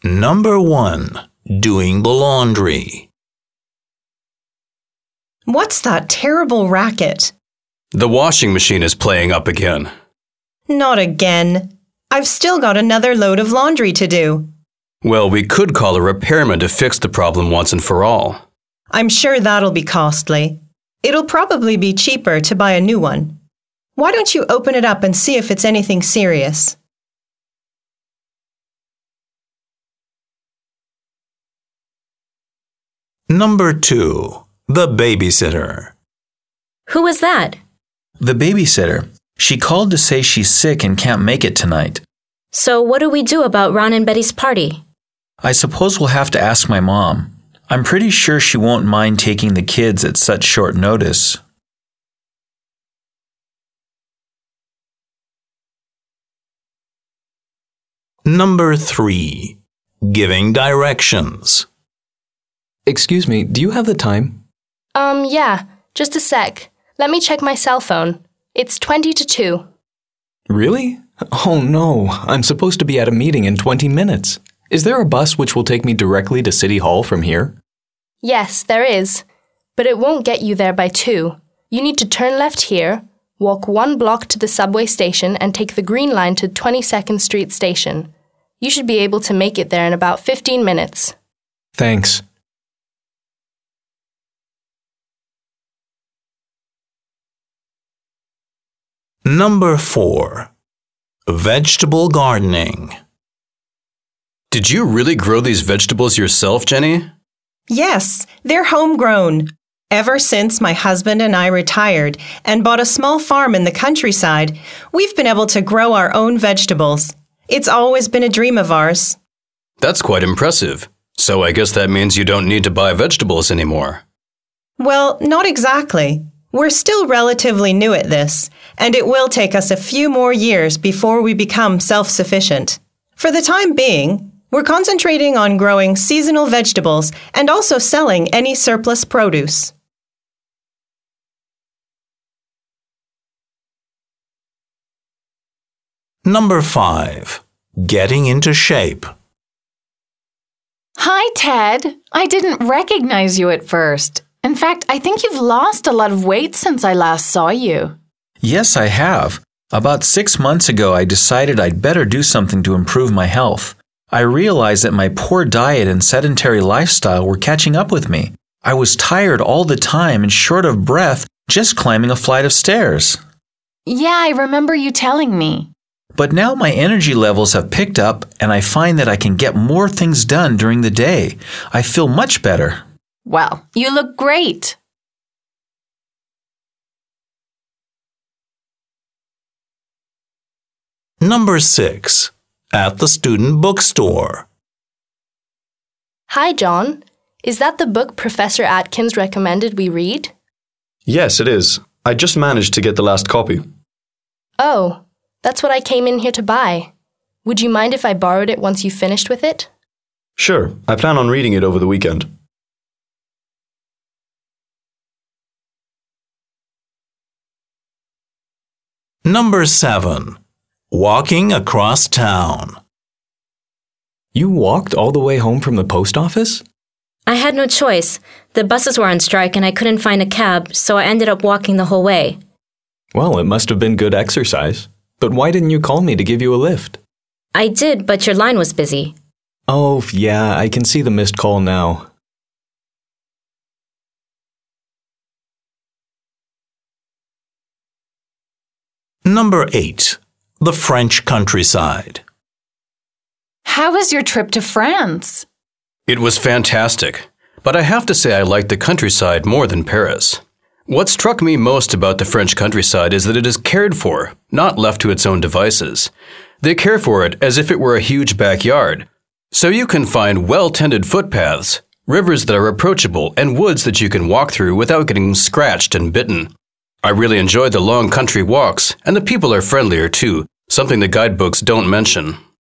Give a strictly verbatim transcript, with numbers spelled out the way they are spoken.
Number one. Doing the laundry. What's that terrible racket? The washing machine is playing up again. Not again. I've still got another load of laundry to do. Well, we could call a repairman to fix the problem once and for all. I'm sure that'll be costly. It'll probably be cheaper to buy a new one. Why don't you open it up and see if it's anything serious? Number two. The babysitter. Who was that? The babysitter. She called to say she's sick and can't make it tonight. So what do we do about Ron and Betty's party? I suppose we'll have to ask my mom. I'm pretty sure she won't mind taking the kids at such short notice. Number three. Giving directions. Excuse me, do you have the time? Um, yeah, just a sec. Let me check my cell phone. It's twenty to two. Really? Oh no, I'm supposed to be at a meeting in twenty minutes. Is there a bus which will take me directly to City Hall from here? Yes, there is. But it won't get you there by two. You need to turn left here, walk one block to the subway station and take the green line to twenty-second Street Station. You should be able to make it there in about fifteen minutes. Thanks. Number four. Vegetable gardening. Did you really grow these vegetables yourself, Jenny? Yes, they're homegrown. Ever since my husband and I retired and bought a small farm in the countryside, we've been able to grow our own vegetables. It's always been a dream of ours. That's quite impressive. So I guess that means you don't need to buy vegetables anymore. Well, not exactly. We're still relatively new at this, and it will take us a few more years before we become self-sufficient. For the time being, we're concentrating on growing seasonal vegetables and also selling any surplus produce. Number five. Getting into shape. Hi, Ted. I didn't recognize you at first. In fact, I think you've lost a lot of weight since I last saw you. Yes, I have. About six months ago, I decided I'd better do something to improve my health. I realized that my poor diet and sedentary lifestyle were catching up with me. I was tired all the time and short of breath just climbing a flight of stairs. Yeah, I remember you telling me. But now my energy levels have picked up and I find that I can get more things done during the day. I feel much better. Well, you look great. Number six. At the student bookstore. Hi, John. Is that the book Professor Atkins recommended we read? Yes, it is. I just managed to get the last copy. Oh, that's what I came in here to buy. Would you mind if I borrowed it once you finished with it? Sure, I plan on reading it over the weekend. Number seven. Walking across town. You walked all the way home from the post office? I had no choice. The buses were on strike and I couldn't find a cab, so I ended up walking the whole way. Well, it must have been good exercise. But why didn't you call me to give you a lift? I did, but your line was busy. Oh, yeah, I can see the missed call now. Number eight. The French countryside. How was your trip to France? It was fantastic, but I have to say I liked the countryside more than Paris. What struck me most about the French countryside is that it is cared for, not left to its own devices. They care for it as if it were a huge backyard. So you can find well-tended footpaths, rivers that are approachable, and woods that you can walk through without getting scratched and bitten. I really enjoyed the long country walks, and the people are friendlier too, something the guidebooks don't mention.